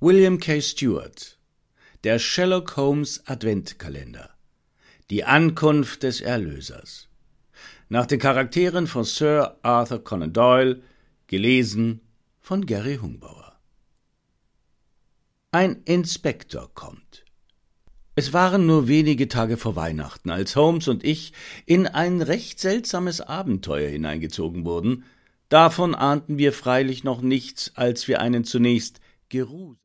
William K. Stewart. Der Sherlock Holmes Adventkalender. Die Ankunft des Erlösers. Nach den Charakteren von Sir Arthur Conan Doyle, gelesen von Gary Hungbauer. Ein Inspektor kommt. Es waren nur wenige Tage vor Weihnachten, als Holmes und ich in ein recht seltsames Abenteuer hineingezogen wurden. Davon ahnten wir freilich noch nichts, als wir einen zunächst